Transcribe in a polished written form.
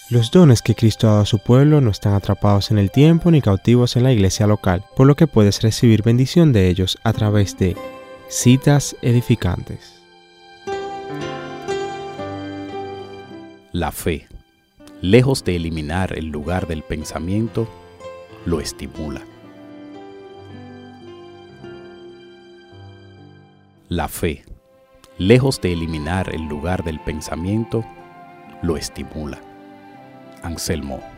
Los dones que Cristo ha dado a su pueblo no están atrapados en el tiempo ni cautivos en la iglesia local, por lo que puedes recibir bendición de ellos a través de citas edificantes. La fe, lejos de eliminar el lugar del pensamiento, lo estimula. La fe, lejos de eliminar el lugar del pensamiento, lo estimula. Anselmo